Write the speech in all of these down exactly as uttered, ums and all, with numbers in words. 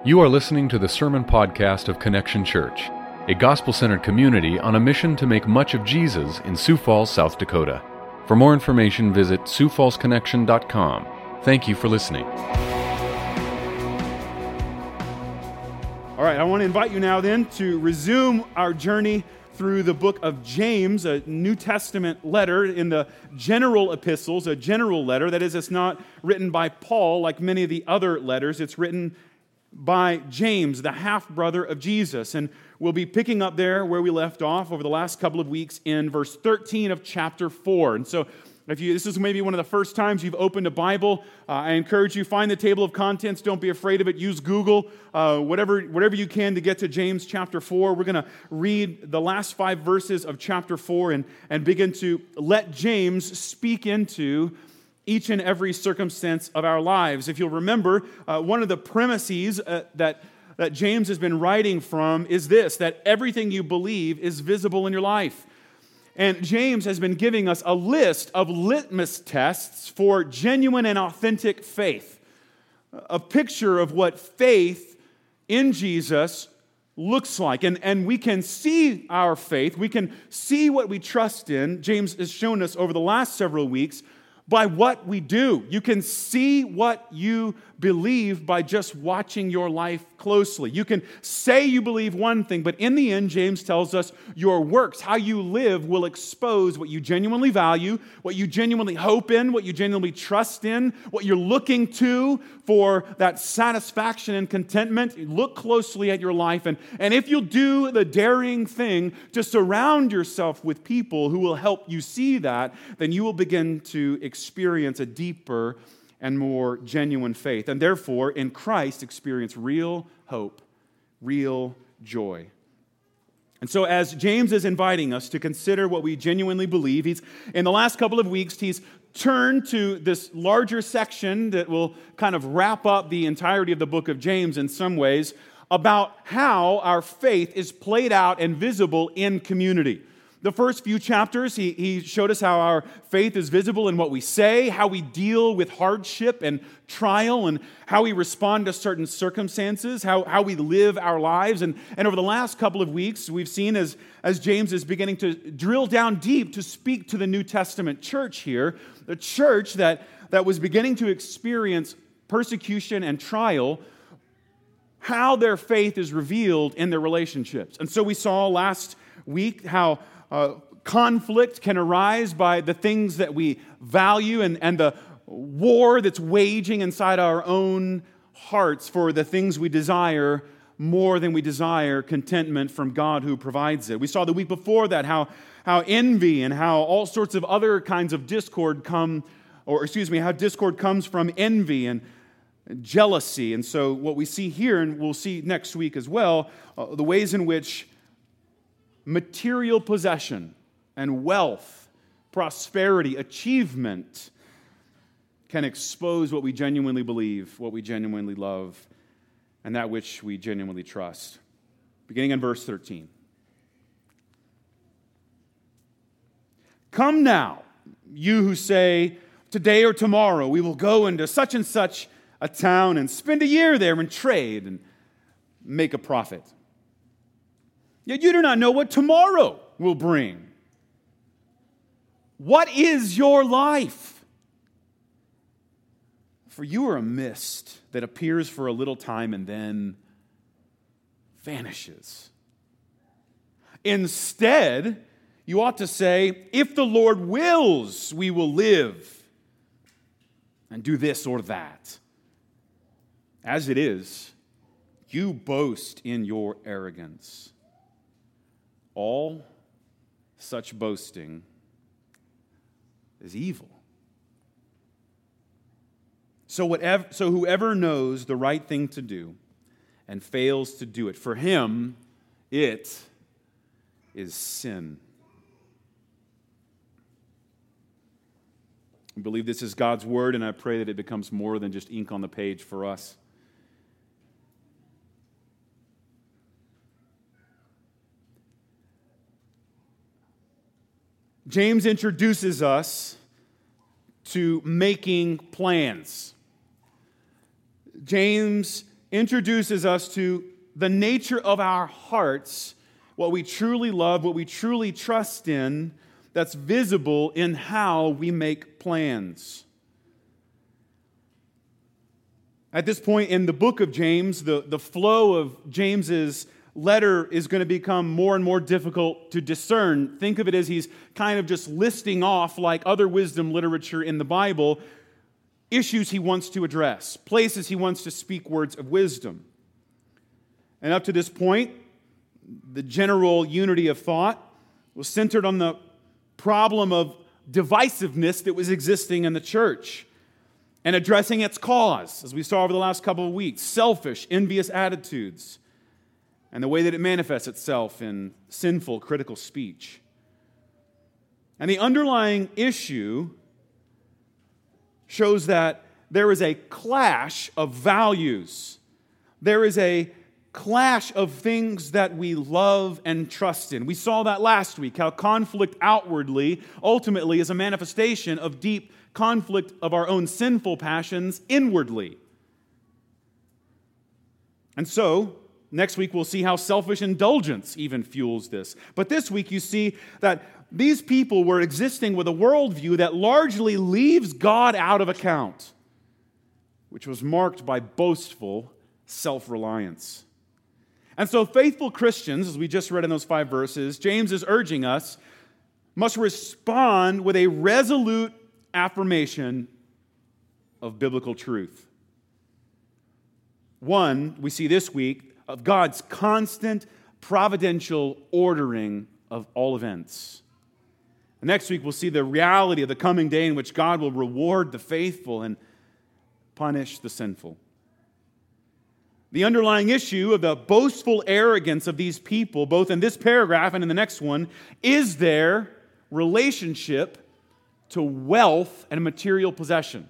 You are listening to the sermon podcast of Connection Church, a gospel-centered community on a mission to make much of Jesus in Sioux Falls, South Dakota. For more information, visit sioux falls connection dot com. Thank you for listening. All right, I want to invite you now then to resume our journey through the book of James, a New Testament letter in the general epistles, a general letter. That is, it's not written by Paul like many of the other letters. It's written by James, the half-brother of Jesus. And we'll be picking up there where we left off over the last couple of weeks in verse thirteen of chapter four. And so if you, this is maybe one of the first times you've opened a Bible, uh, I encourage you, find the table of contents. Don't be afraid of it. Use Google, uh, whatever, whatever you can to get to James chapter four. We're going to read the last five verses of chapter four and, and begin to let James speak into each and every circumstance of our lives. If you'll remember, uh, one of the premises uh, that, that James has been writing from is this, that everything you believe is visible in your life. And James has been giving us a list of litmus tests for genuine and authentic faith. A picture of what faith in Jesus looks like. And, and we can see our faith, we can see what we trust in, James has shown us over the last several weeks, by what we do. You can see what you believe by just watching your life closely. You can say you believe one thing, but in the end, James tells us your works, how you live, will expose what you genuinely value, what you genuinely hope in, what you genuinely trust in, what you're looking to for that satisfaction and contentment. Look closely at your life, and, and if you'll do the daring thing to surround yourself with people who will help you see that, then you will begin to experience a deeper and more genuine faith, and therefore, in Christ, experience real hope, real joy. And so as James is inviting us to consider what we genuinely believe, he's in the last couple of weeks, he's turned to this larger section that will kind of wrap up the entirety of the book of James in some ways, about how our faith is played out and visible in community. The first few chapters, he, he showed us how our faith is visible in what we say, how we deal with hardship and trial, and how we respond to certain circumstances, how, how we live our lives. And, and over the last couple of weeks, we've seen as, as James is beginning to drill down deep to speak to the New Testament church here, the church that, that was beginning to experience persecution and trial, how their faith is revealed in their relationships. And so we saw last week how Uh, conflict can arise by the things that we value and, and the war that's waging inside our own hearts for the things we desire more than we desire contentment from God who provides it. We saw the week before that how, how envy and how all sorts of other kinds of discord come, or excuse me, how discord comes from envy and jealousy. And so what we see here, and we'll see next week as well, uh, the ways in which material possession and wealth, prosperity, achievement can expose what we genuinely believe, what we genuinely love, and that which we genuinely trust. Beginning in verse thirteen. Come now, you who say, today or tomorrow we will go into such and such a town and spend a year there and trade and make a profit. Yet you do not know what tomorrow will bring. What is your life? For you are a mist that appears for a little time and then vanishes. Instead, you ought to say, if the Lord wills, we will live and do this or that. As it is, you boast in your arrogance. All such boasting is evil. So whatever, so whoever knows the right thing to do and fails to do it, for him it is sin. I believe this is God's word, and I pray that it becomes more than just ink on the page for us. James introduces us to making plans. James introduces us to the nature of our hearts, what we truly love, what we truly trust in, that's visible in how we make plans. At this point in the book of James, the, the flow of James's letter is going to become more and more difficult to discern. Think of it as he's kind of just listing off, like other wisdom literature in the Bible, issues he wants to address, places he wants to speak words of wisdom. And up to this point, the general unity of thought was centered on the problem of divisiveness that was existing in the church and addressing its cause, as we saw over the last couple of weeks, selfish, envious attitudes, and the way that it manifests itself in sinful, critical speech. And the underlying issue shows that there is a clash of values. There is a clash of things that we love and trust in. We saw that last week, how conflict outwardly ultimately is a manifestation of deep conflict of our own sinful passions inwardly. And so, next week we'll see how selfish indulgence even fuels this. But this week you see that these people were existing with a worldview that largely leaves God out of account, which was marked by boastful self-reliance. And so faithful Christians, as we just read in those five verses, James is urging us, must respond with a resolute affirmation of biblical truth. One, we see this week, of God's constant providential ordering of all events. And next week we'll see the reality of the coming day in which God will reward the faithful and punish the sinful. The underlying issue of the boastful arrogance of these people, both in this paragraph and in the next one, is their relationship to wealth and material possession.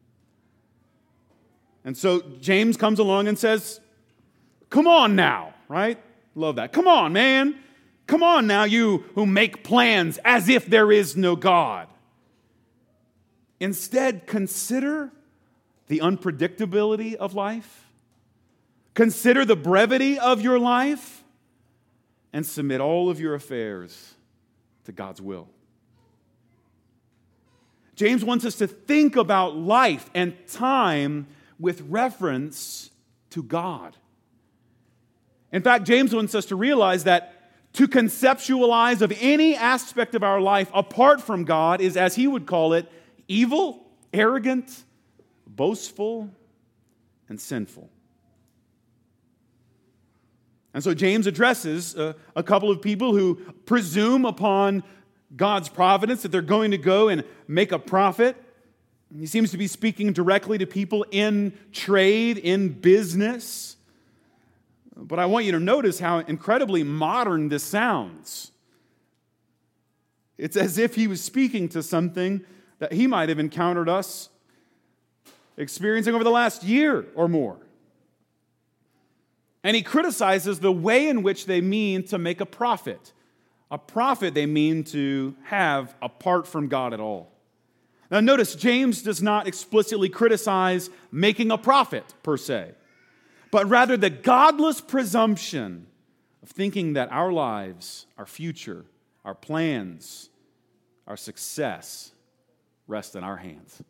And so James comes along and says, come on now, right? Love that. Come on, man. Come on now, you who make plans as if there is no God. Instead, consider the unpredictability of life. Consider the brevity of your life and submit all of your affairs to God's will. James wants us to think about life and time with reference to God. In fact, James wants us to realize that to conceptualize of any aspect of our life apart from God is, as he would call it, evil, arrogant, boastful, and sinful. And so James addresses a, a couple of people who presume upon God's providence that they're going to go and make a profit. He seems to be speaking directly to people in trade, in business. But I want you to notice how incredibly modern this sounds. It's as if he was speaking to something that he might have encountered us experiencing over the last year or more. And he criticizes the way in which they mean to make a profit. A profit they mean to have apart from God at all. Now notice, James does not explicitly criticize making a profit per se, but rather the godless presumption of thinking that our lives, our future, our plans, our success rest in our hands.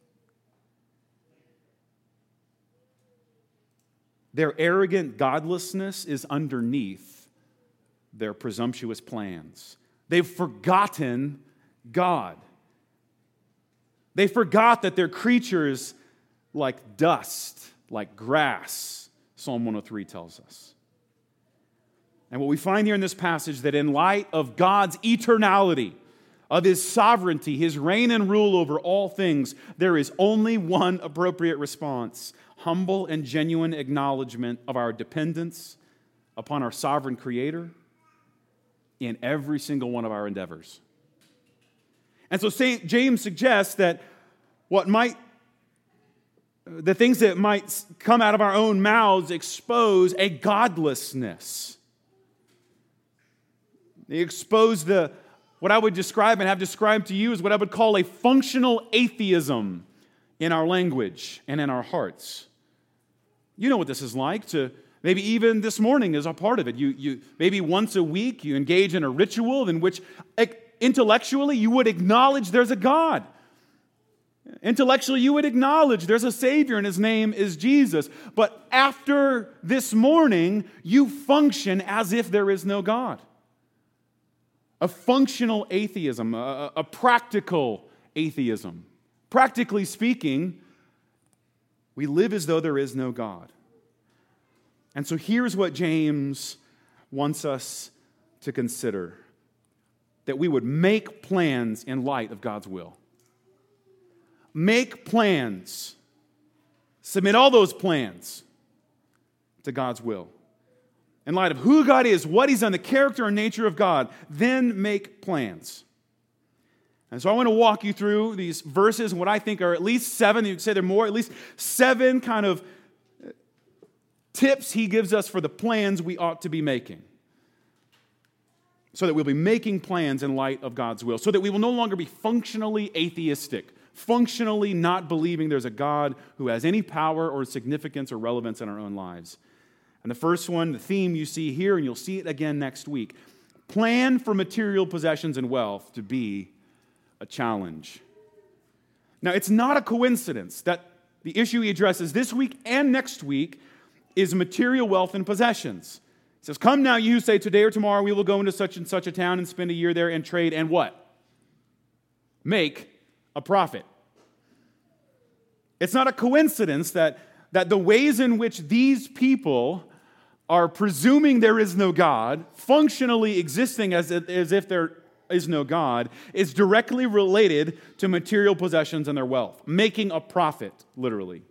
Their arrogant godlessness is underneath their presumptuous plans. They've forgotten God. They forgot that they're creatures like dust, like grass, Psalm one oh three tells us. And what we find here in this passage, that in light of God's eternality, of His sovereignty, His reign and rule over all things, there is only one appropriate response: humble and genuine acknowledgement of our dependence upon our sovereign Creator in every single one of our endeavors. And so Saint James suggests that what might, the things that might come out of our own mouths expose a godlessness. They expose the, what I would describe and have described to you as what I would call a functional atheism in our language and in our hearts. You know what this is like to maybe even this morning is a part of it. You, you maybe once a week you engage in a ritual in which intellectually you would acknowledge there's a God. Intellectually you would acknowledge there's a Savior and His name is Jesus. But after this morning, you function as if there is no God. A functional atheism, a, a practical atheism. Practically speaking, we live as though there is no God. And so here's what James wants us to consider. That we would make plans in light of God's will. Make plans. Submit all those plans to God's will. In light of who God is, what He's done, the character and nature of God, then make plans. And so I want to walk you through these verses and what I think are at least seven, you could say there are more, at least seven kind of tips he gives us for the plans we ought to be making. So that we'll be making plans in light of God's will. So that we will no longer be functionally atheistic, functionally not believing there's a God who has any power or significance or relevance in our own lives. And the first one, the theme you see here, and you'll see it again next week. Plan for material possessions and wealth to be a challenge. Now, it's not a coincidence that the issue he addresses this week and next week is material wealth and possessions. He says, come now, you who say, today or tomorrow we will go into such and such a town and spend a year there and trade and what? Make a profit. It's not a coincidence that, that the ways in which these people are presuming there is no God, functionally existing as, as if there is no God, is directly related to material possessions and their wealth. Making a profit, literally.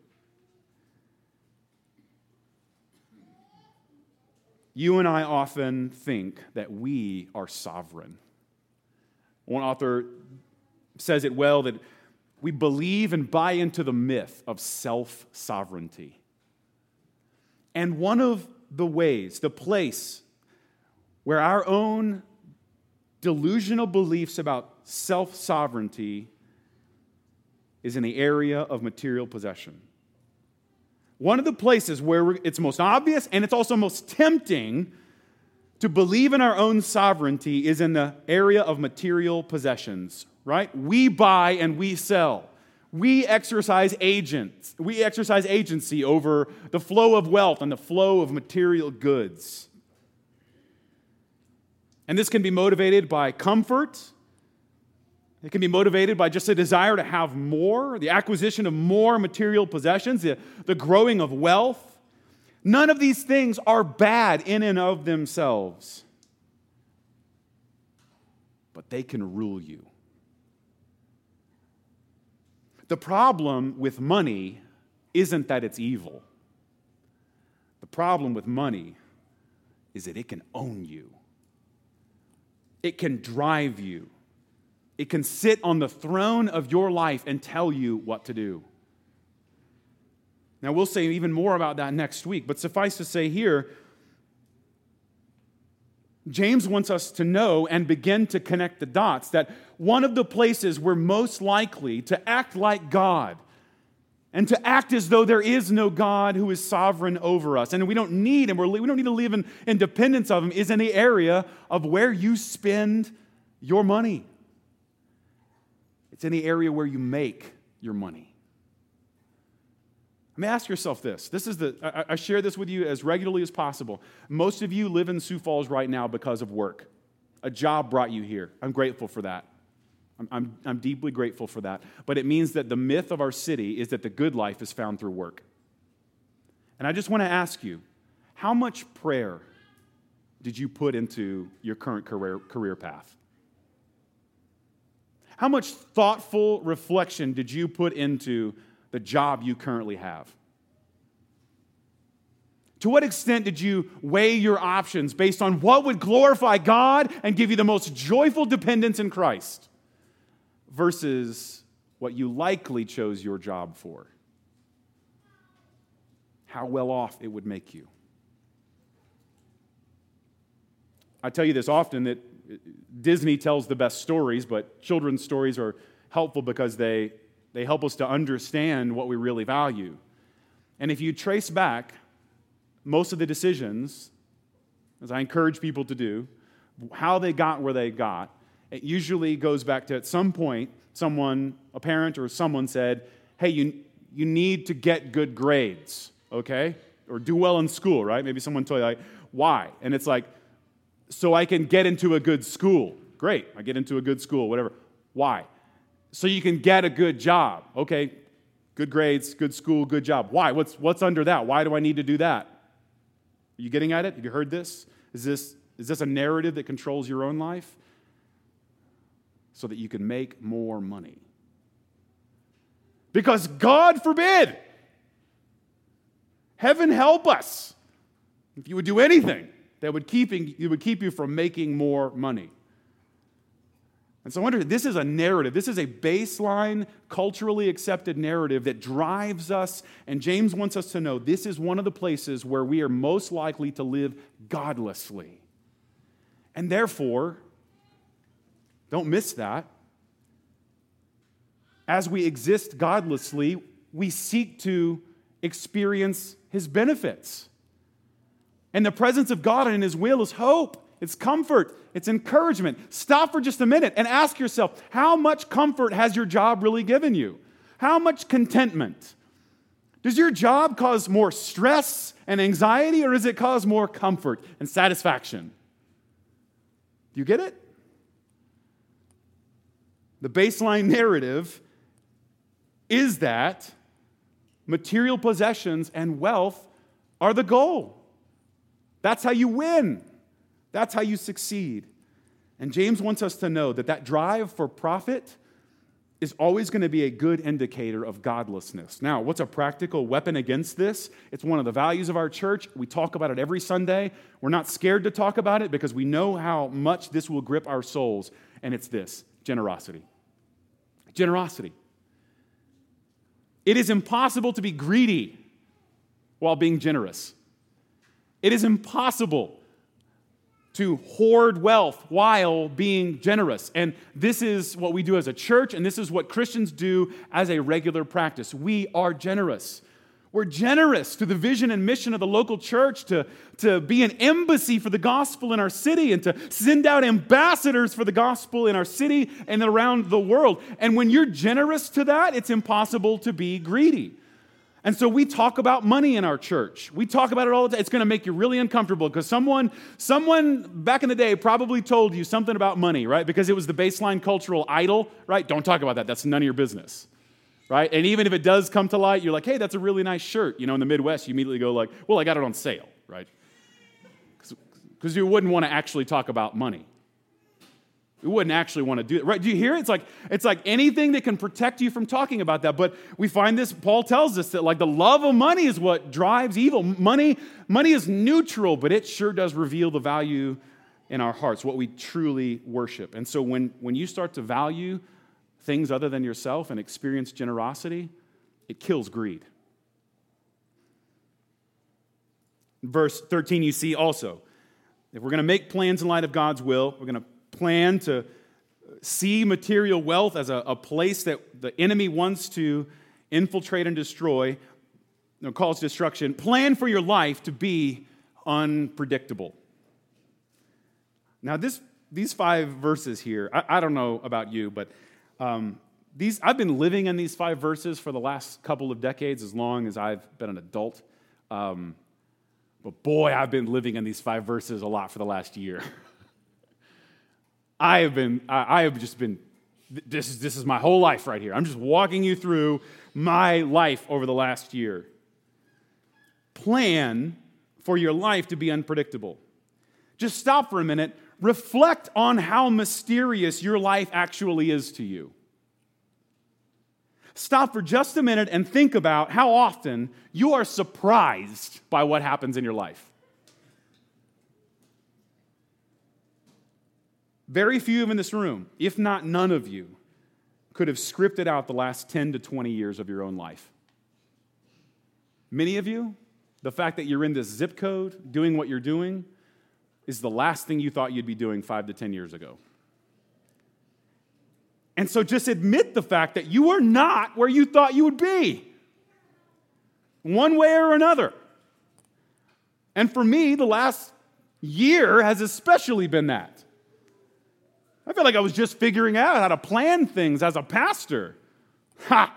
You and I often think that we are sovereign. One author says it well that we believe and buy into the myth of self-sovereignty. And one of the ways, the place where our own delusional beliefs about self-sovereignty is in the area of material possession. One of the places where it's most obvious and it's also most tempting to believe in our own sovereignty is in the area of material possessions, right? We buy and we sell. We exercise agents. We exercise agency over the flow of wealth and the flow of material goods. And this can be motivated by comfort. It can be motivated by just a desire to have more, the acquisition of more material possessions, the, the growing of wealth. None of these things are bad in and of themselves. But they can rule you. The problem with money isn't that it's evil. The problem with money is that it can own you. It can drive you. It can sit on the throne of your life and tell you what to do. Now, we'll say even more about that next week, but suffice to say here, James wants us to know and begin to connect the dots that one of the places we're most likely to act like God and to act as though there is no God who is sovereign over us, and we don't need him, we're, we don't need to live in independence of him, is in the area of where you spend your money. It's in the area where you make your money. I mean, ask yourself this. This is the I, I share this with you as regularly as possible. Most of you live in Sioux Falls right now because of work. A job brought you here. I'm grateful for that. I'm, I'm, I'm deeply grateful for that. But it means that the myth of our city is that the good life is found through work. And I just want to ask you, how much prayer did you put into your current career, career path? How much thoughtful reflection did you put into the job you currently have? To what extent did you weigh your options based on what would glorify God and give you the most joyful dependence in Christ versus what you likely chose your job for? How well off it would make you. I tell you this often that Disney tells the best stories, but children's stories are helpful because they, they help us to understand what we really value. And if you trace back most of the decisions, as I encourage people to do, how they got where they got, it usually goes back to at some point, someone, a parent or someone said, hey, you, you need to get good grades, okay? Or do well in school, right? Maybe someone told you, like, why? And it's like, so I can get into a good school. Great, I get into a good school, whatever. Why? So you can get a good job. Okay, good grades, good school, good job. Why? What's, what's under that? Why do I need to do that? Are you getting at it? Have you heard this? Is this, is this a narrative that controls your own life? So that you can make more money. Because God forbid, heaven help us, if you would do anything that would keep, it would keep you from making more money. And so I wonder, this is a narrative. This is a baseline, culturally accepted narrative that drives us. And James wants us to know this is one of the places where we are most likely to live godlessly. And therefore, don't miss that. As we exist godlessly, we seek to experience His benefits. And the presence of God and His will is hope. It's comfort. It's encouragement. Stop for just a minute and ask yourself, how much comfort has your job really given you? How much contentment? Does your job cause more stress and anxiety, or does it cause more comfort and satisfaction? Do you get it? The baseline narrative is that material possessions and wealth are the goal. That's how you win. That's how you succeed. And James wants us to know that that drive for profit is always going to be a good indicator of godlessness. Now, what's a practical weapon against this? It's one of the values of our church. We talk about it every Sunday. We're not scared to talk about it because we know how much this will grip our souls. And it's this: generosity. Generosity. It is impossible to be greedy while being generous. It is impossible to hoard wealth while being generous. And this is what we do as a church, and this is what Christians do as a regular practice. We are generous. We're generous to the vision and mission of the local church to, to be an embassy for the gospel in our city and to send out ambassadors for the gospel in our city and around the world. And when you're generous to that, it's impossible to be greedy. And so we talk about money in our church. We talk about it all the time. It's going to make you really uncomfortable because someone, someone back in the day probably told you something about money, right? Because it was the baseline cultural idol, right? Don't talk about that. That's none of your business, right? And even if it does come to light, you're like, hey, that's a really nice shirt. You know, in the Midwest, you immediately go like, well, I got it on sale, right? Because you wouldn't want to actually talk about money. We wouldn't actually want to do it. Right? Do you hear it? It's like, it's like anything that can protect you from talking about that. But we find this, Paul tells us that like the love of money is what drives evil. Money, money is neutral, but it sure does reveal the value in our hearts, what we truly worship. And so when, when you start to value things other than yourself and experience generosity, it kills greed. Verse thirteen, you see also, if we're going to make plans in light of God's will, we're going to plan to see material wealth as a, a place that the enemy wants to infiltrate and destroy, you know, cause destruction. Plan for your life to be unpredictable. Now, this these five verses here, I, I don't know about you, but um, these I've been living in these five verses for the last couple of decades, as long as I've been an adult. Um, but boy, I've been living in these five verses a lot for the last year. I have been, I have just been, this is, this is my whole life right here. I'm just walking you through my life over the last year. Plan for your life to be unpredictable. Just stop for a minute. Reflect on how mysterious your life actually is to you. Stop for just a minute and think about how often you are surprised by what happens in your life. Very few in this room, if not none of you, could have scripted out the last ten to twenty years of your own life. Many of you, the fact that you're in this zip code, doing what you're doing, is the last thing you thought you'd be doing five to ten years ago. And so just admit the fact that you are not where you thought you would be. one way or another. And for me, the last year has especially been that. I feel like I was just figuring out how to plan things as a pastor. Ha!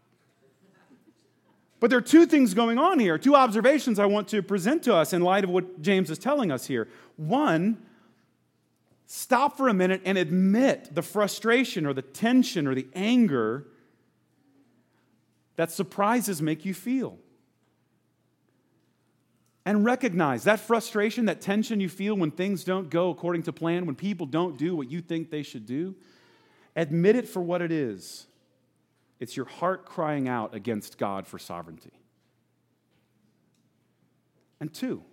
But there are two things going on here, two observations I want to present to us in light of what James is telling us here. One, stop for a minute and admit the frustration or the tension or the anger that surprises make you feel. And recognize that frustration, that tension you feel when things don't go according to plan, when people don't do what you think they should do. Admit it for what it is. It's your heart crying out against God for sovereignty. And two,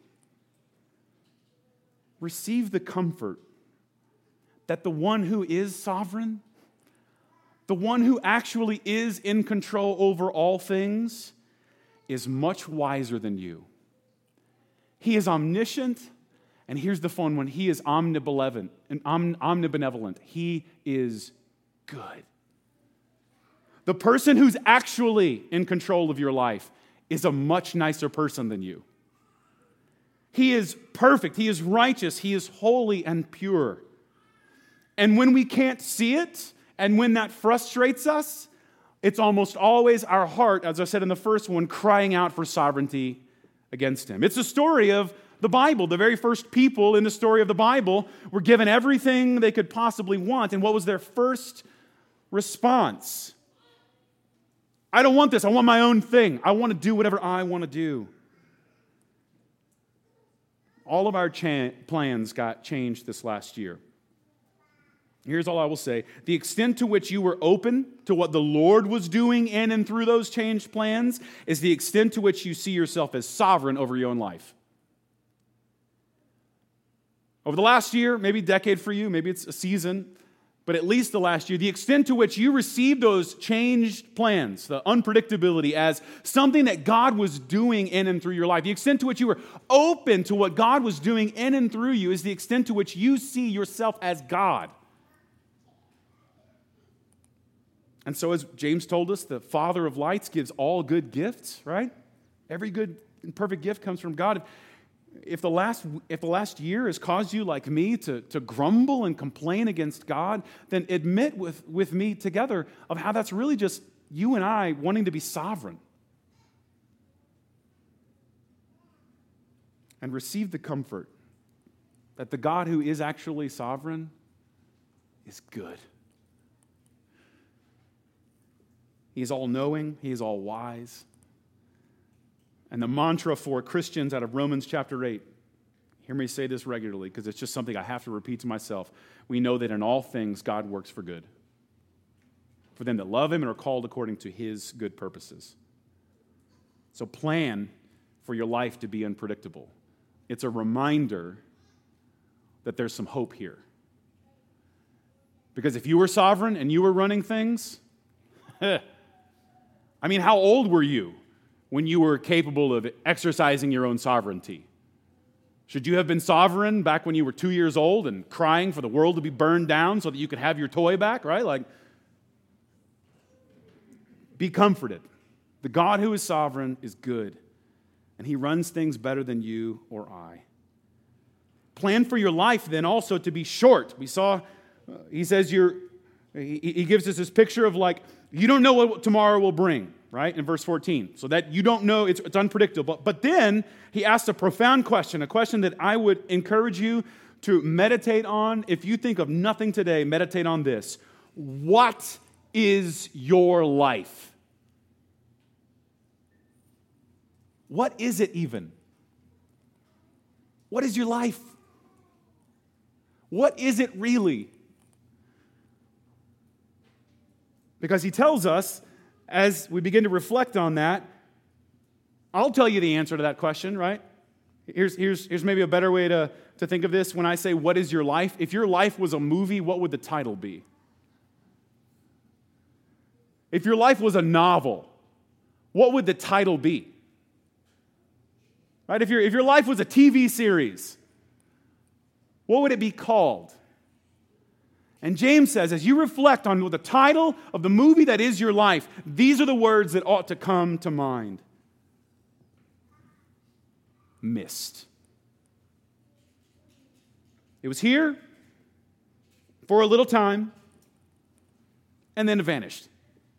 receive the comfort that the one who is sovereign, the one who actually is in control over all things, is much wiser than you. He is omniscient, and here's the fun one, he is omnibenevolent, and omnibenevolent. He is good. The person who's actually in control of your life is a much nicer person than you. He is perfect, he is righteous, he is holy and pure. And when we can't see it, and when that frustrates us, it's almost always our heart, as I said in the first one, crying out for sovereignty against him. It's the story of the Bible. The very first people in the story of the Bible were given everything they could possibly want, and what was their first response? I don't want this. I want my own thing. I want to do whatever I want to do. All of our cha- plans got changed this last year. Here's all I will say. The extent to which you were open to what the Lord was doing in and through those changed plans is the extent to which you see yourself as sovereign over your own life. Over the last year, maybe decade for you, maybe it's a season, but at least the last year, the extent to which you received those changed plans, the unpredictability, as something that God was doing in and through your life, the extent to which you were open to what God was doing in and through you is the extent to which you see yourself as God. And so as James told us, the Father of lights gives all good gifts, right? Every good and perfect gift comes from God. If the last, if the last year has caused you, like me, to, to grumble and complain against God, then admit with, with me together of how that's really just you and I wanting to be sovereign. And receive the comfort that the God who is actually sovereign is good. He is all-knowing. He is all-wise. And the mantra for Christians out of Romans chapter eight, hear me say this regularly because it's just something I have to repeat to myself. We know that in all things God works for good, for them that love him and are called according to his good purposes. So plan for your life to be unpredictable. It's a reminder that there's some hope here. Because if you were sovereign and you were running things, I mean, how old were you when you were capable of exercising your own sovereignty? Should you have been sovereign back when you were two years old and crying for the world to be burned down so that you could have your toy back, right? Like, be comforted. The God who is sovereign is good, and he runs things better than you or I. Plan for your life then also to be short. We saw, uh, he says you're, he, he gives us this picture of like, you don't know what tomorrow will bring, right? In verse fourteen. So that you don't know, it's, it's unpredictable. But then he asks a profound question, a question that I would encourage you to meditate on. If you think of nothing today, meditate on this. What is your life? What is it even? What is your life? What is it really? Because he tells us, as we begin to reflect on that, I'll tell you the answer to that question, right? Here's, here's, here's maybe a better way to, to think of this. When I say, what is your life? If your life was a movie, what would the title be? If your life was a novel, what would the title be? Right? If your, if your life was a T V series, what would it be called? And James says, as you reflect on the title of the movie that is your life, these are the words that ought to come to mind. mist. It was here for a little time, and then it vanished.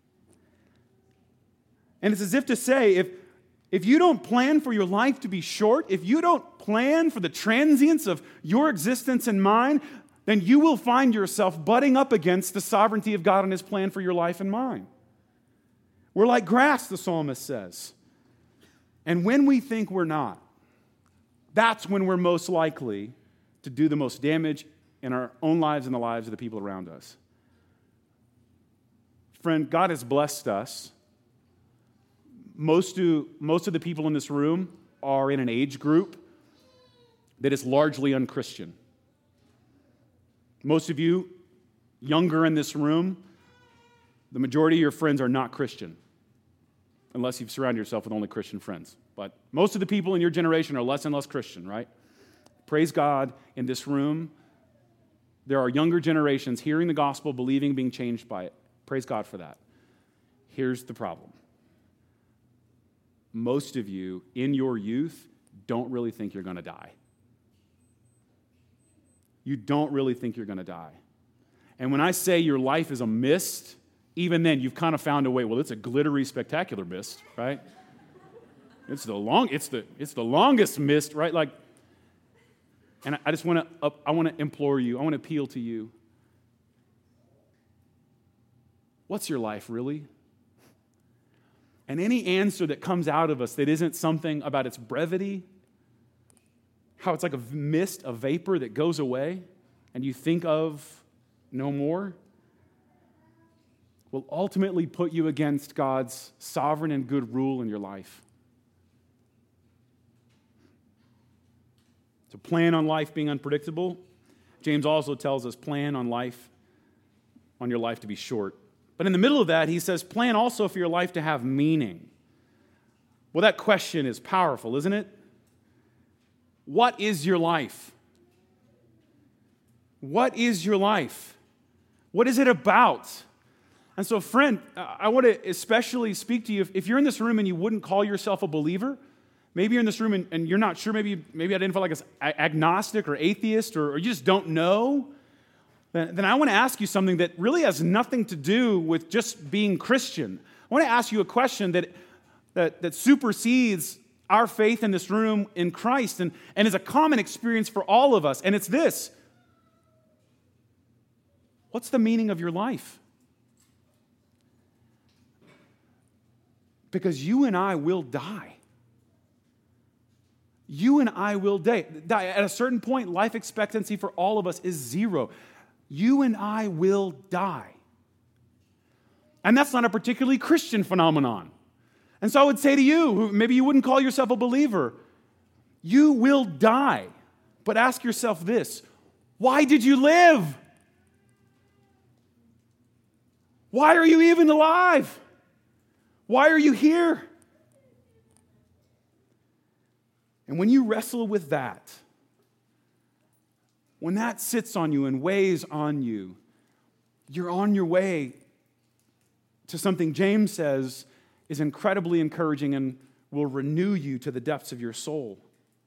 And it's as if to say, if, if you don't plan for your life to be short, if you don't plan for the transience of your existence and mine, then you will find yourself butting up against the sovereignty of God and His plan for your life and mine. We're like grass, the psalmist says. And when we think we're not, that's when we're most likely to do the most damage in our own lives and the lives of the people around us. Friend, God has blessed us. Most, do, most of the people in this room are in an age group that is largely unchristian. Most of you, younger in this room, the majority of your friends are not Christian, unless you've surrounded yourself with only Christian friends. But most of the people in your generation are less and less Christian, right? Praise God, in this room, there are younger generations hearing the gospel, believing, being changed by it. Praise God for that. Here's the problem. Most of you, in your youth, don't really think you're going to die. You don't really think you're going to die. And when I say your life is a mist, even then, you've kind of found a way. Well, it's a glittery, spectacular mist, right? It's the long, it's the, it's the longest mist, right? Like, and I just want to, I want to implore you. I want to appeal to you. What's your life really? And any answer that comes out of us that isn't something about its brevity, how it's like a mist, a vapor that goes away, and you think of no more, will ultimately put you against God's sovereign and good rule in your life. So plan on life being unpredictable. James also tells us plan on life, on your life to be short. But in the middle of that, he says plan also for your life to have meaning. Well, that question is powerful, isn't it? What is your life? What is your life? What is it about? And so, friend, I want to especially speak to you. If you're in this room and you wouldn't call yourself a believer, maybe you're in this room and, and you're not sure, maybe, maybe identify like as agnostic or atheist, or, or you just don't know, then, then I want to ask you something that really has nothing to do with just being Christian. I want to ask you a question that, that, that supersedes our faith in this room in Christ and, and is a common experience for all of us. And it's this. What's the meaning of your life? Because you and I will die. You and I will die. At a certain point, life expectancy for all of us is zero. You and I will die. And that's not a particularly Christian phenomenon. And so I would say to you, who maybe you wouldn't call yourself a believer, you will die. But ask yourself this, why did you live? Why are you even alive? Why are you here? And when you wrestle with that, when that sits on you and weighs on you, you're on your way to something James says is incredibly encouraging and will renew you to the depths of your soul.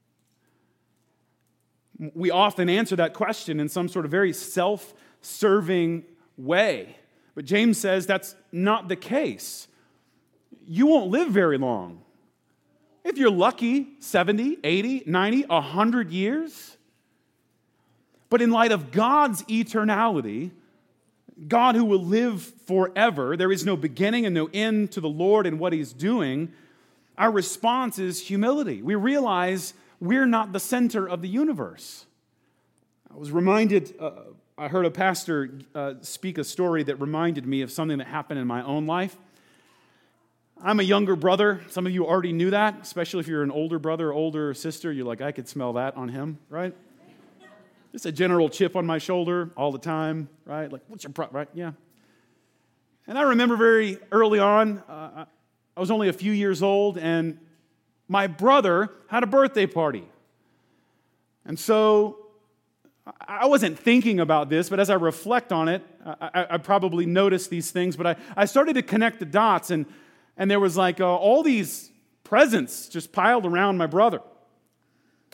We often answer that question in some sort of very self-serving way. But James says that's not the case. You won't live very long. If you're lucky, seventy, eighty, ninety, one hundred years. But in light of God's eternality, God who will live forever, there is no beginning and no end to the Lord and what He's doing, our response is humility. We realize we're not the center of the universe. I was reminded, uh, I heard a pastor uh, speak a story that reminded me of something that happened in my own life. I'm a younger brother. Some of you already knew that, especially if you're an older brother or older sister. You're like, I could smell that on him, right? Just a general chip on my shoulder all the time, right? Like, what's your problem, right? Yeah. And I remember very early on, uh, I was only a few years old, and my brother had a birthday party. And so I wasn't thinking about this, but as I reflect on it, I, I probably noticed these things, but I, I started to connect the dots, and, and there was like uh, all these presents just piled around my brother.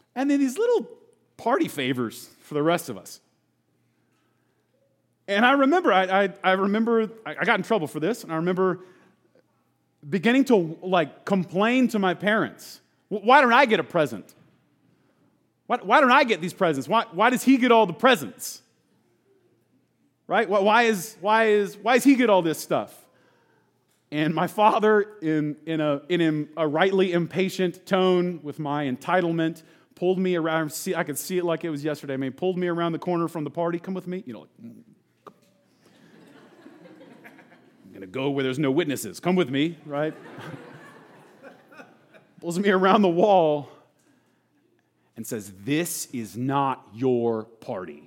and then these little party favors for the rest of us. And I remember, I, I, I remember, I got in trouble for this, and I remember beginning to like complain to my parents. Why don't I get a present? Why, why don't I get these presents? Why, why does he get all the presents? Right? Why is, why is, why does he get all this stuff? And my father, in, in, a, in a rightly impatient tone with my entitlement, pulled me around. See, I could see it like it was yesterday. I mean, pulled me around the corner from the party. Come with me. You know, like, I'm going to go where there's no witnesses. Come with me, right? Pulls me around the wall and says, "This is not your party."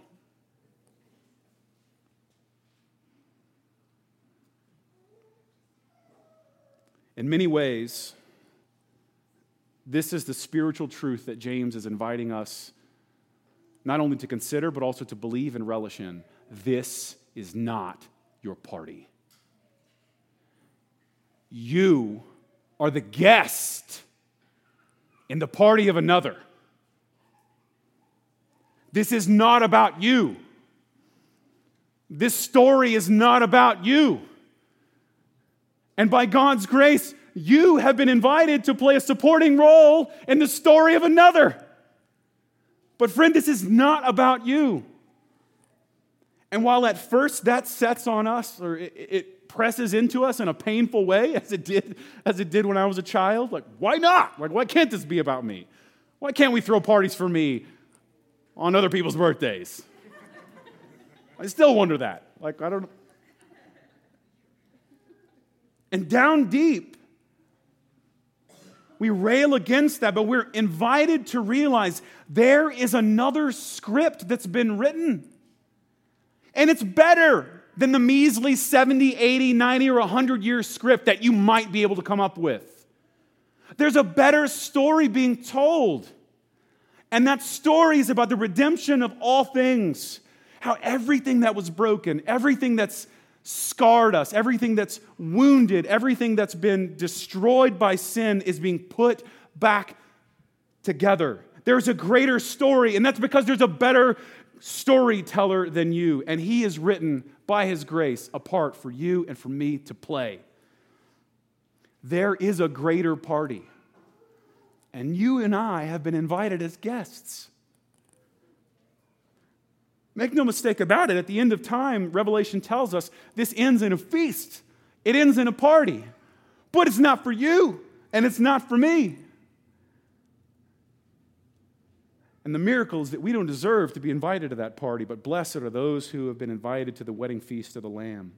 In many ways, this is the spiritual truth that James is inviting us not only to consider, but also to believe and relish in. This is not your party. You are the guest in the party of another. This is not about you. This story is not about you. And by God's grace, you have been invited to play a supporting role in the story of another. But friend, this is not about you. And while at first that sets on us, or it, it presses into us in a painful way, as it did, as it did when I was a child, like, why not? Like, why can't this be about me? Why can't we throw parties for me on other people's birthdays? I still wonder that. Like, I don't know. And down deep, we rail against that, but we're invited to realize there is another script that's been written. And it's better than the measly seventy, eighty, ninety, or one hundred year script that you might be able to come up with. There's a better story being told. And that story is about the redemption of all things. How everything that was broken, everything that's scarred us, everything that's wounded, everything that's been destroyed by sin is being put back together. There's a greater story, and that's because there's a better storyteller than you, and he is written by his grace apart for you and for me to play. There is a greater party, and you and I have been invited as guests. Make no mistake about it, at the end of time, Revelation tells us this ends in a feast. It ends in a party. But it's not for you, and it's not for me. And the miracle is that we don't deserve to be invited to that party, but blessed are those who have been invited to the wedding feast of the Lamb.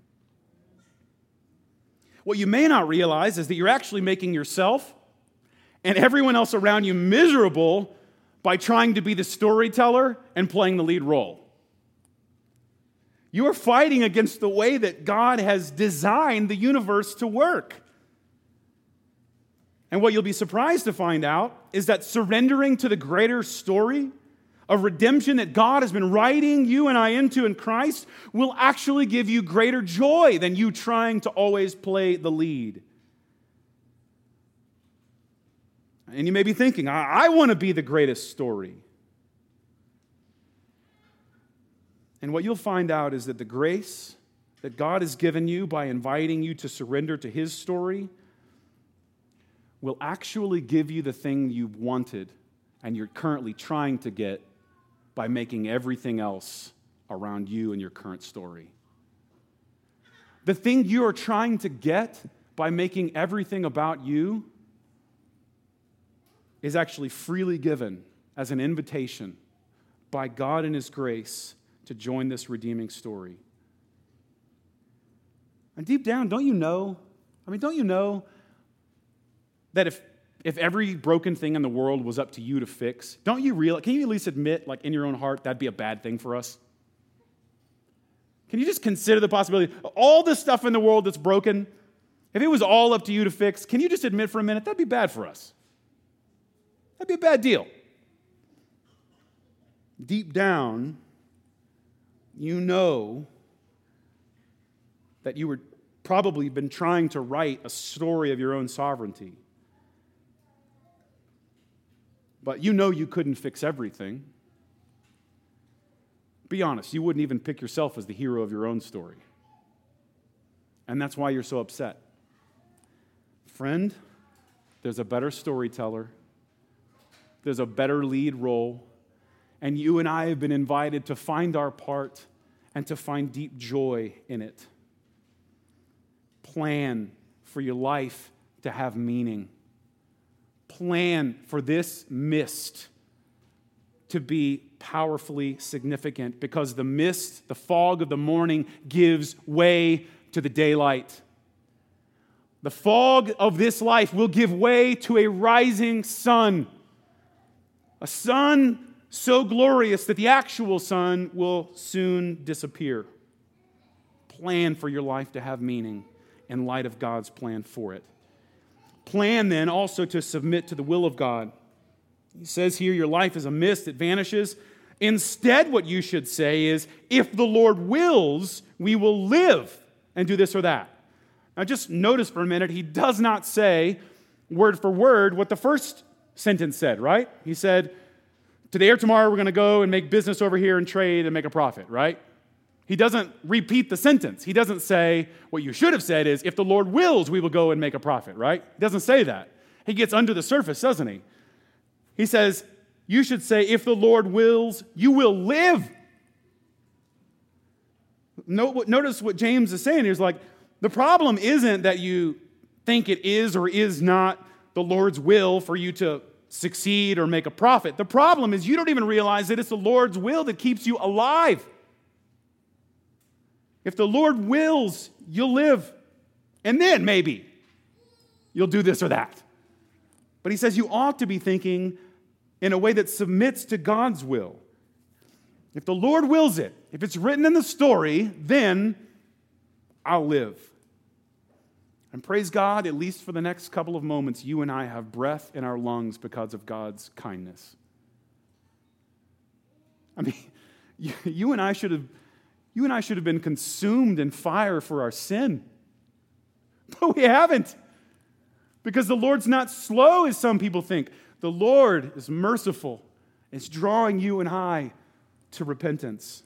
What you may not realize is that you're actually making yourself and everyone else around you miserable by trying to be the storyteller and playing the lead role. You are fighting against the way that God has designed the universe to work. And what you'll be surprised to find out is that surrendering to the greater story of redemption that God has been writing you and I into in Christ will actually give you greater joy than you trying to always play the lead. And you may be thinking, I, I want to be the greatest story. And what you'll find out is that the grace that God has given you by inviting you to surrender to His story will actually give you the thing you've wanted and you're currently trying to get by making everything else around you and your current story. The thing you are trying to get by making everything about you is actually freely given as an invitation by God in His grace to join this redeeming story. And deep down, don't you know, I mean, don't you know that if, if every broken thing in the world was up to you to fix, don't you realize, can you at least admit, like in your own heart, that'd be a bad thing for us? Can you just consider the possibility, all the stuff in the world that's broken, if it was all up to you to fix, can you just admit for a minute, that'd be bad for us? That'd be a bad deal. Deep down, you know that you were probably been trying to write a story of your own sovereignty. but you know you couldn't fix everything. Be honest, you wouldn't even pick yourself as the hero of your own story. And that's why you're so upset. Friend, there's a better storyteller. There's a better lead role. And you and I have been invited to find our part and to find deep joy in it. Plan for your life to have meaning. Plan for this mist to be powerfully significant, because the mist, the fog of the morning, gives way to the daylight. The fog of this life will give way to a rising sun. A sun so glorious that the actual sun will soon disappear. Plan for your life to have meaning in light of God's plan for it. Plan then also to submit to the will of God. He says here, your life is a mist that vanishes. Instead, what you should say is, if the Lord wills, we will live and do this or that. Now just notice for a minute, he does not say word for word what the first sentence said, right? He said, today or tomorrow we're going to go and make business over here and trade and make a profit, right? He doesn't repeat the sentence. He doesn't say, what you should have said is, if the Lord wills, we will go and make a profit, right? He doesn't say that. He gets under the surface, doesn't he? He says, you should say, if the Lord wills, you will live. Notice what James is saying. He's like, the problem isn't that you think it is or is not the Lord's will for you to succeed or make a profit. The problem is you don't even realize that it's the Lord's will that keeps you alive. If the Lord wills, you'll live. And then maybe you'll do this or that. But he says you ought to be thinking in a way that submits to God's will. If the Lord wills it, if it's written in the story, then I'll live. And praise God, at least for the next couple of moments, you and I have breath in our lungs because of God's kindness. I mean, you, you and I should have, you and I should have been consumed in fire for our sin. But we haven't. Because the Lord's not slow, as some people think. The Lord is merciful. It's drawing you and I to repentance.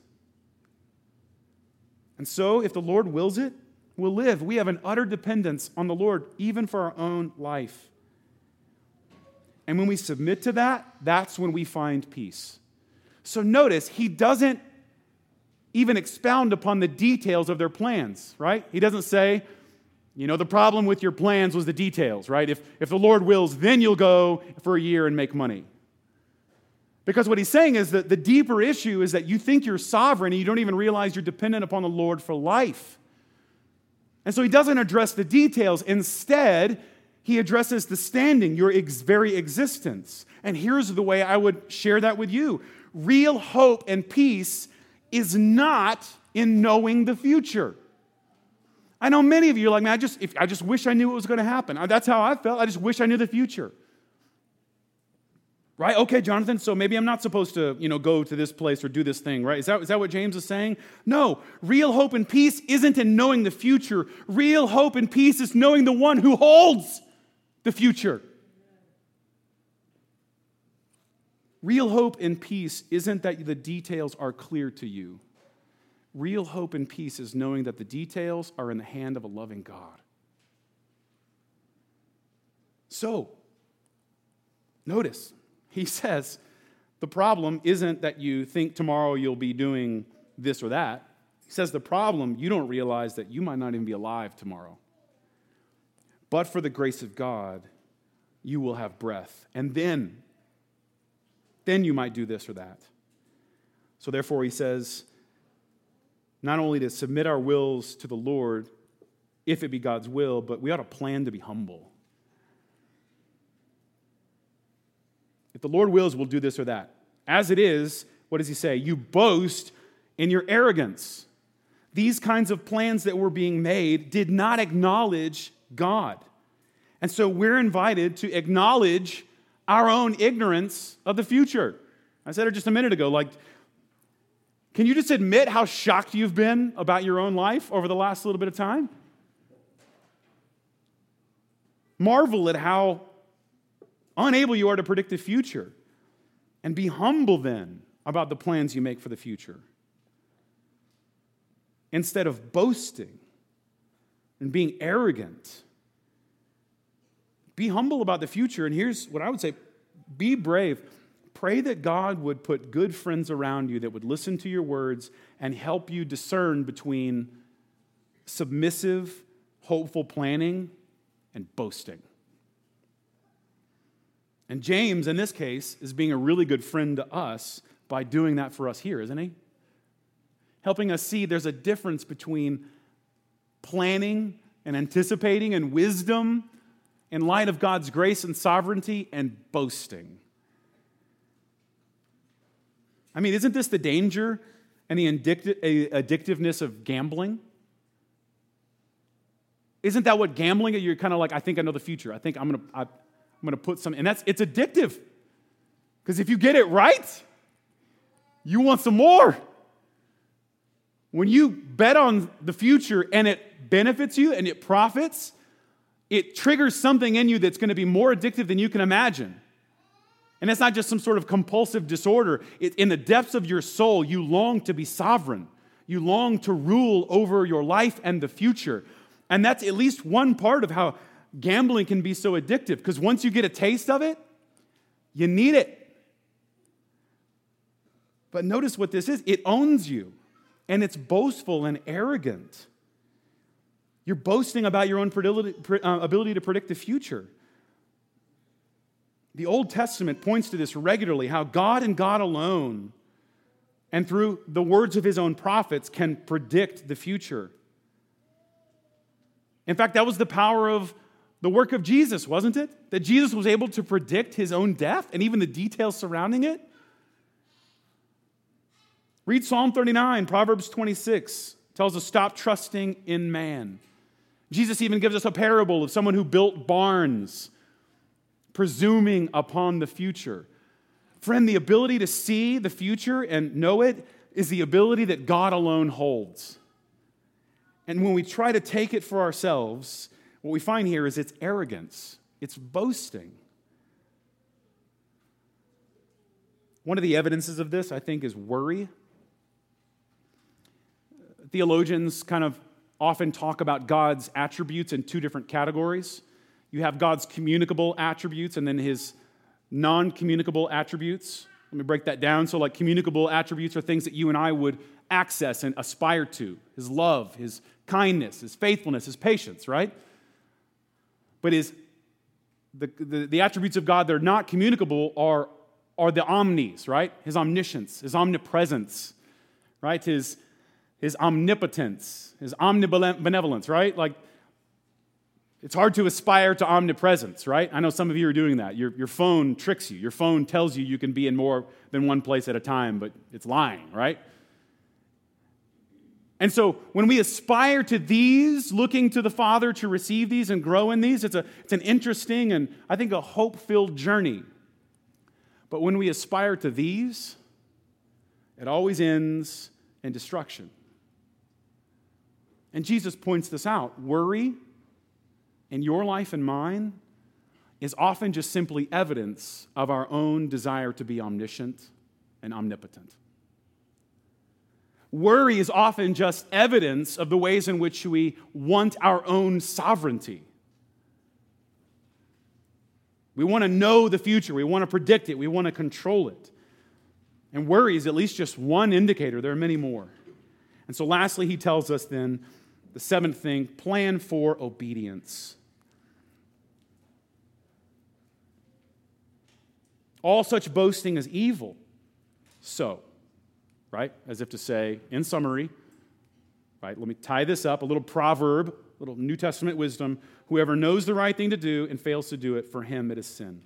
And so, if the Lord wills it, we'll live. We have an utter dependence on the Lord, even for our own life. And when we submit to that, that's when we find peace. So notice, he doesn't even expound upon the details of their plans, right? He doesn't say, you know, the problem with your plans was the details, right? If, if the Lord wills, then you'll go for a year and make money. Because what he's saying is that the deeper issue is that you think you're sovereign and you don't even realize you're dependent upon the Lord for life. And so he doesn't address the details. Instead, he addresses the standing, your ex- very existence. And here's the way I would share that with you. Real hope and peace is not in knowing the future. I know many of you are like, man, I just, if, I just wish I knew what was going to happen. That's how I felt. I just wish I knew the future. Right? Okay, Jonathan, so maybe I'm not supposed to, you know, go to this place or do this thing, right? Is that, is that what James is saying? No. Real hope and peace isn't in knowing the future. Real hope and peace is knowing the one who holds the future. Real hope and peace isn't that the details are clear to you. Real hope and peace is knowing that the details are in the hand of a loving God. So, notice, he says, the problem isn't that you think tomorrow you'll be doing this or that. He says the problem, you don't realize that you might not even be alive tomorrow. But for the grace of God, you will have breath. And then, then you might do this or that. So therefore, he says, not only to submit our wills to the Lord, if it be God's will, but we ought to plan to be humble. If the Lord wills, we'll do this or that. As it is, what does he say? You boast in your arrogance. These kinds of plans that were being made did not acknowledge God. And so we're invited to acknowledge our own ignorance of the future. I said it just a minute ago, like, can you just admit how shocked you've been about your own life over the last little bit of time? Marvel at how unable you are to predict the future. And be humble then about the plans you make for the future. Instead of boasting and being arrogant, be humble about the future. And here's what I would say, be brave. Pray that God would put good friends around you that would listen to your words and help you discern between submissive, hopeful planning and boasting. And James, in this case, is being a really good friend to us by doing that for us here, isn't he? Helping us see there's a difference between planning and anticipating and wisdom in light of God's grace and sovereignty and boasting. I mean, isn't this the danger and the addictiveness of gambling? Isn't that what gambling, you're kind of like, I think I know the future. I think I'm going to I'm going to put some, and that's, it's addictive. Because if you get it right, you want some more. When you bet on the future and it benefits you and it profits, it triggers something in you that's going to be more addictive than you can imagine. And it's not just some sort of compulsive disorder. It, in the depths of your soul, you long to be sovereign. You long to rule over your life and the future. And that's at least one part of how gambling can be so addictive. Because once you get a taste of it, you need it. But notice what this is. It owns you. And it's boastful and arrogant. You're boasting about your own ability to predict the future. The Old Testament points to this regularly, how God and God alone, and through the words of his own prophets, can predict the future. In fact, that was the power of the work of Jesus, wasn't it? That Jesus was able to predict his own death and even the details surrounding it. Read Psalm thirty-nine, Proverbs twenty-six tells us stop trusting in man. Jesus even gives us a parable of someone who built barns, presuming upon the future. Friend, the ability to see the future and know it is the ability that God alone holds. And when we try to take it for ourselves, what we find here is it's arrogance, it's boasting. One of the evidences of this, I think, is worry. Theologians kind of often talk about God's attributes in two different categories. You have God's communicable attributes and then his non-communicable attributes. Let me break that down. So like communicable attributes are things that you and I would access and aspire to. His love, his kindness, his faithfulness, his patience, right? But his, the, the, the attributes of God that are not communicable are, are the omnis, right? His omniscience, his omnipresence, right? His His omnipotence, his omnibenevolence, right? Like, it's hard to aspire to omnipresence, right? I know some of you are doing that. Your, your phone tricks you. Your phone tells you you can be in more than one place at a time, but it's lying, right? And so when we aspire to these, looking to the Father to receive these and grow in these, it's, a, it's an interesting and I think a hope-filled journey. But when we aspire to these, it always ends in destruction. And Jesus points this out. Worry in your life and mine is often just simply evidence of our own desire to be omniscient and omnipotent. Worry is often just evidence of the ways in which we want our own sovereignty. We want to know the future. We want to predict it. We want to control it. And worry is at least just one indicator. There are many more. And so lastly, he tells us then, the seventh thing, plan for obedience. All such boasting is evil. So, right, as if to say, in summary, right, let me tie this up, a little proverb, a little New Testament wisdom. Whoever knows the right thing to do and fails to do it, for him it is sin.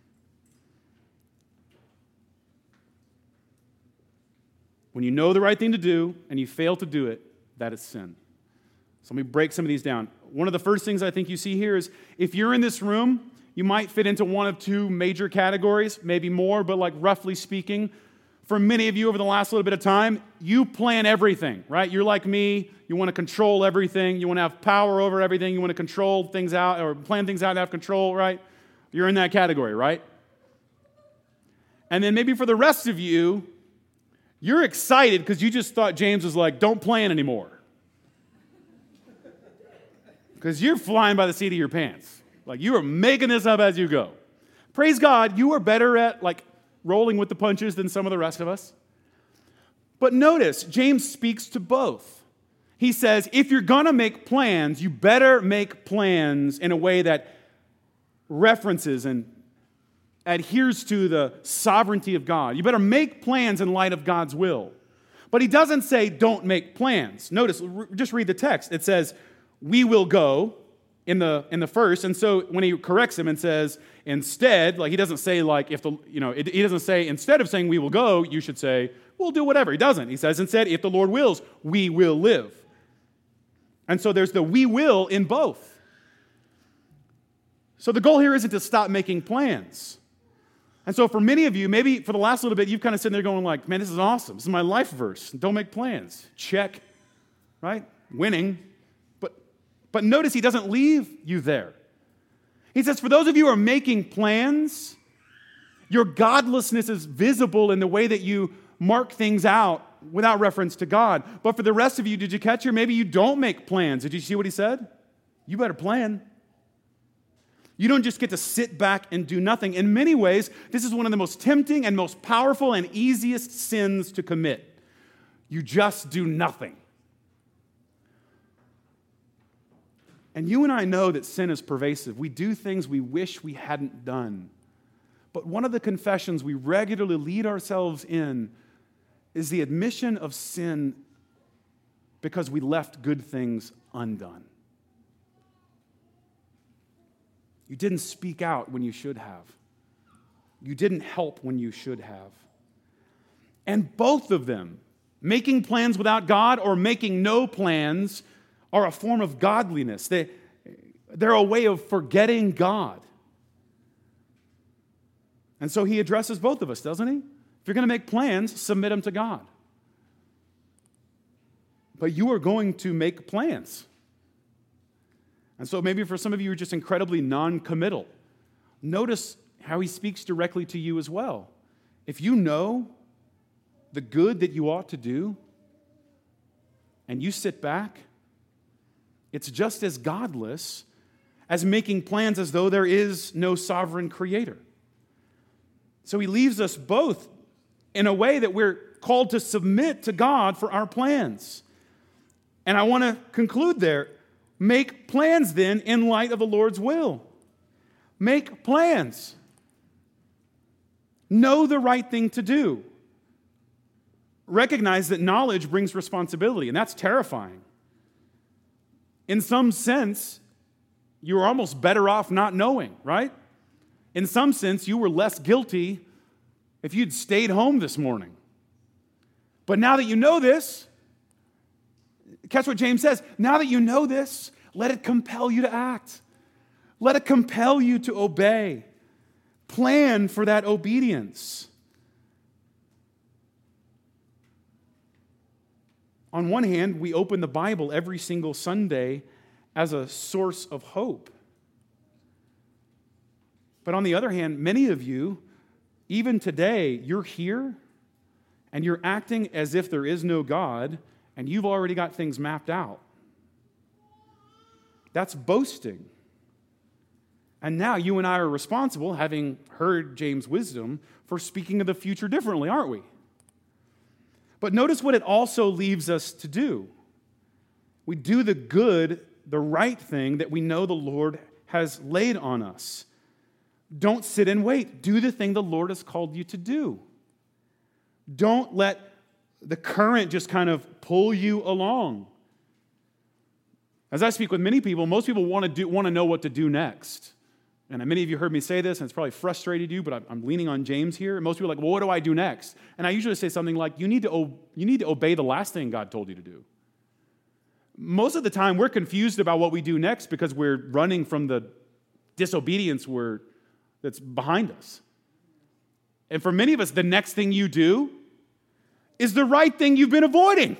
When you know the right thing to do and you fail to do it, that is sin. So let me break some of these down. One of the first things I think you see here is if you're in this room, you might fit into one of two major categories, maybe more, but like roughly speaking, for many of you over the last little bit of time, you plan everything, right? You're like me. You want to control everything. You want to have power over everything. You want to control things out or plan things out and have control, right? You're in that category, right? And then maybe for the rest of you, you're excited because you just thought James was like, don't plan anymore. Because you're flying by the seat of your pants. Like you are making this up as you go. Praise God, you are better at like rolling with the punches than some of the rest of us. But notice, James speaks to both. He says, if you're going to make plans, you better make plans in a way that references and adheres to the sovereignty of God. You better make plans in light of God's will. But he doesn't say don't make plans. Notice, just read the text. It says, we will go in the in the first. And so when he corrects him and says, instead, like he doesn't say like if the, you know, it, he doesn't say instead of saying we will go, you should say, we'll do whatever. He doesn't. He says instead, if the Lord wills, we will live. And so there's the we will in both. So the goal here isn't to stop making plans. And so for many of you, maybe for the last little bit, you've kind of sitting there going like, man, this is awesome. This is my life verse. Don't make plans. Check. Right? Winning. But, but notice he doesn't leave you there. He says, for those of you who are making plans, your godlessness is visible in the way that you mark things out without reference to God. But for the rest of you, did you catch here? Maybe you don't make plans. Did you see what he said? You better plan. You don't just get to sit back and do nothing. In many ways, this is one of the most tempting and most powerful and easiest sins to commit. You just do nothing. And you and I know that sin is pervasive. We do things we wish we hadn't done. But one of the confessions we regularly lead ourselves in is the admission of sin because we left good things undone. You didn't speak out when you should have. You didn't help when you should have. And both of them, making plans without God or making no plans, are a form of godliness. They, they're a way of forgetting God. And so he addresses both of us, doesn't he? If you're going to make plans, submit them to God. But you are going to make plans. And so maybe for some of you, you're just incredibly non-committal. Notice how he speaks directly to you as well. If you know the good that you ought to do, and you sit back, it's just as godless as making plans as though there is no sovereign creator. So he leaves us both in a way that we're called to submit to God for our plans. And I want to conclude there. Make plans then in light of the Lord's will. Make plans. Know the right thing to do. Recognize that knowledge brings responsibility, and that's terrifying. In some sense, you're almost better off not knowing, right? In some sense, you were less guilty if you'd stayed home this morning. But now that you know this, catch what James says, now that you know this, let it compel you to act. Let it compel you to obey. Plan for that obedience. On one hand, we open the Bible every single Sunday as a source of hope. But on the other hand, many of you, even today, you're here and you're acting as if there is no God and you've already got things mapped out. That's boasting. And now you and I are responsible, having heard James' wisdom, for speaking of the future differently, aren't we? But notice what it also leaves us to do. We do the good, the right thing that we know the Lord has laid on us. Don't sit and wait. Do the thing the Lord has called you to do. Don't let the current just kind of pull you along. As I speak with many people, most people want to do, want to know what to do next. And many of you heard me say this, and it's probably frustrated you, but I'm leaning on James here. And most people are like, well, what do I do next? And I usually say something like, you need to, you need to obey the last thing God told you to do. Most of the time, we're confused about what we do next because we're running from the disobedience we're, that's behind us. And for many of us, the next thing you do is the right thing you've been avoiding.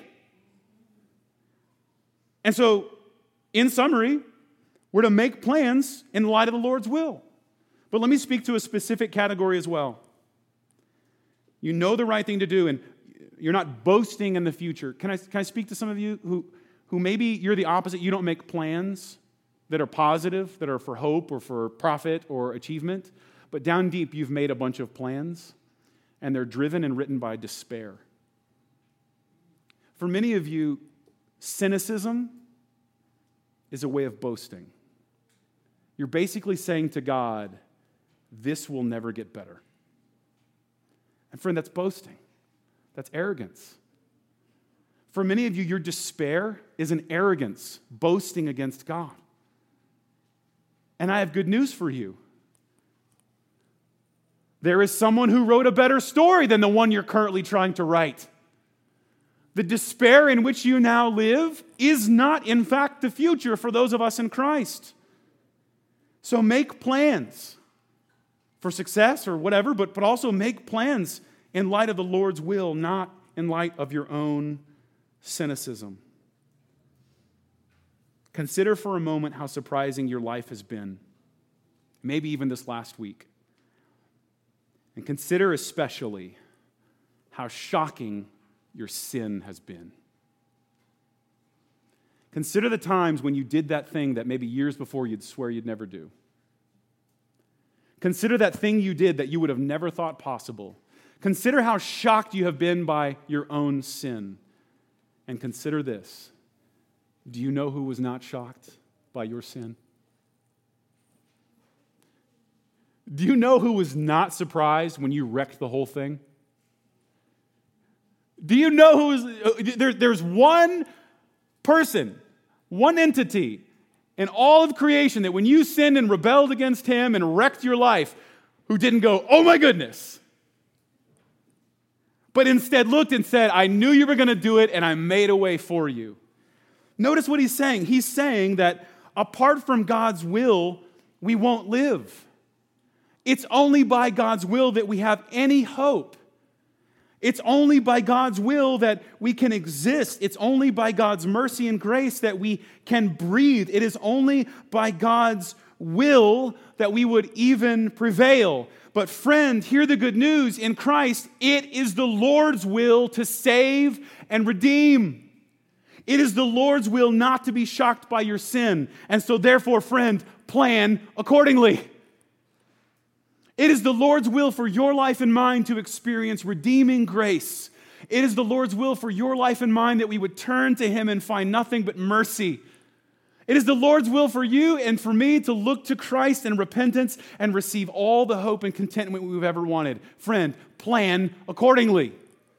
And so, in summary, we're to make plans in light of the Lord's will. But let me speak to a specific category as well. You know the right thing to do, and you're not boasting in the future. Can I, can I speak to some of you who, who maybe you're the opposite? You don't make plans that are positive, that are for hope or for profit or achievement, but down deep you've made a bunch of plans, and they're driven and written by despair. For many of you, cynicism is a way of boasting. You're basically saying to God, this will never get better. And friend, that's boasting. That's arrogance. For many of you, your despair is an arrogance, boasting against God. And I have good news for you. There is someone who wrote a better story than the one you're currently trying to write. The despair in which you now live is not, in fact, the future for those of us in Christ. So make plans for success or whatever, but, but also make plans in light of the Lord's will, not in light of your own cynicism. Consider for a moment how surprising your life has been, maybe even this last week. And consider especially how shocking your sin has been. Consider the times when you did that thing that maybe years before you'd swear you'd never do. Consider that thing you did that you would have never thought possible. Consider how shocked you have been by your own sin. And consider this. Do you know who was not shocked by your sin? Do you know who was not surprised when you wrecked the whole thing? Do you know who is, there, there's one person, one entity in all of creation that when you sinned and rebelled against him and wrecked your life, who didn't go, oh my goodness, but instead looked and said, I knew you were going to do it and I made a way for you. Notice what he's saying. He's saying that apart from God's will, we won't live. It's only by God's will that we have any hope. It's only by God's will that we can exist. It's only by God's mercy and grace that we can breathe. It is only by God's will that we would even prevail. But friend, hear the good news. In Christ, it is the Lord's will to save and redeem. It is the Lord's will not to be shocked by your sin. And so therefore, friend, plan accordingly. It is the Lord's will for your life and mine to experience redeeming grace. It is the Lord's will for your life and mine that we would turn to Him and find nothing but mercy. It is the Lord's will for you and for me to look to Christ in repentance and receive all the hope and contentment we've ever wanted. Friend, plan accordingly.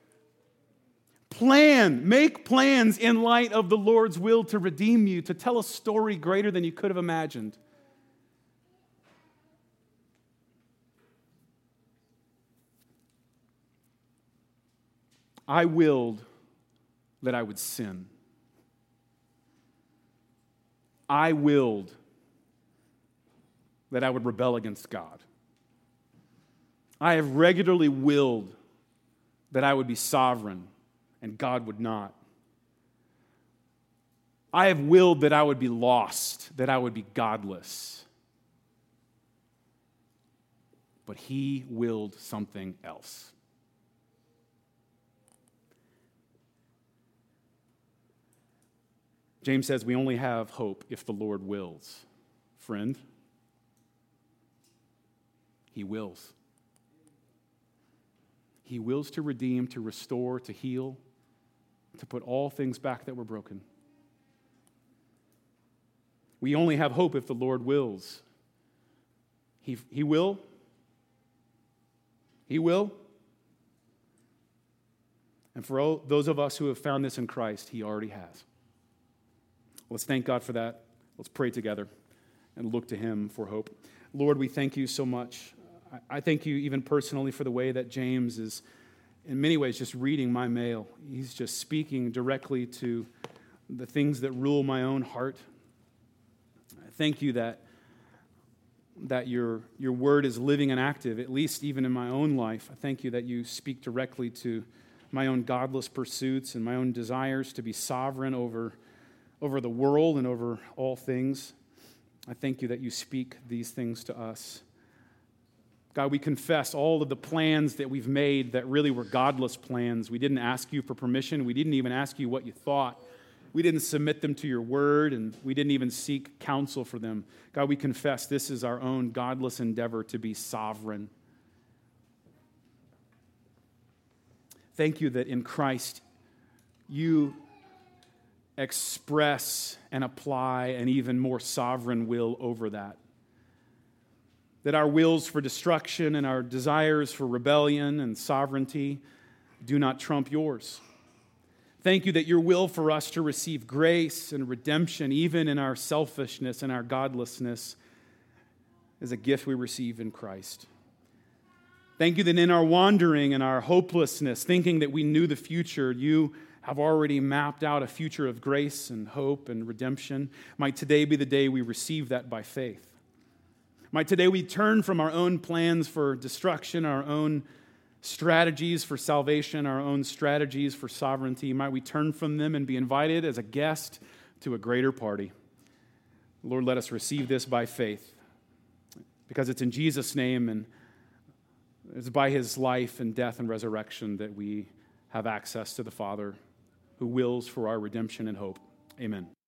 Plan, make plans in light of the Lord's will to redeem you, to tell a story greater than you could have imagined. I willed that I would sin. I willed that I would rebel against God. I have regularly willed that I would be sovereign and God would not. I have willed that I would be lost, that I would be godless. But He willed something else. James says we only have hope if the Lord wills. Friend, He wills. He wills to redeem, to restore, to heal, to put all things back that were broken. We only have hope if the Lord wills. He, he will. He will. And for all, those of us who have found this in Christ, He already has. Let's thank God for that. Let's pray together and look to Him for hope. Lord, we thank You so much. I thank You even personally for the way that James is, in many ways, just reading my mail. He's just speaking directly to the things that rule my own heart. I thank You that, that your, your word is living and active, at least even in my own life. I thank You that You speak directly to my own godless pursuits and my own desires to be sovereign over over the world and over all things. I thank You that You speak these things to us. God, we confess all of the plans that we've made that really were godless plans. We didn't ask you for permission. We didn't even ask you what you thought. We didn't submit them to your word, and we didn't even seek counsel for them. God, we confess this is our own godless endeavor to be sovereign. Thank you that in Christ you express and apply an even more sovereign will over that. That our wills for destruction and our desires for rebellion and sovereignty do not trump yours. Thank you that your will for us to receive grace and redemption, even in our selfishness and our godlessness, is a gift we receive in Christ. Thank you that in our wandering and our hopelessness, thinking that we knew the future, you have already mapped out a future of grace and hope and redemption. Might today be the day we receive that by faith. Might today we turn from our own plans for destruction, our own strategies for salvation, our own strategies for sovereignty. Might we turn from them and be invited as a guest to a greater party. Lord, let us receive this by faith, because it's in Jesus' name and it's by his life and death and resurrection that we have access to the Father, who wills for our redemption and hope. Amen.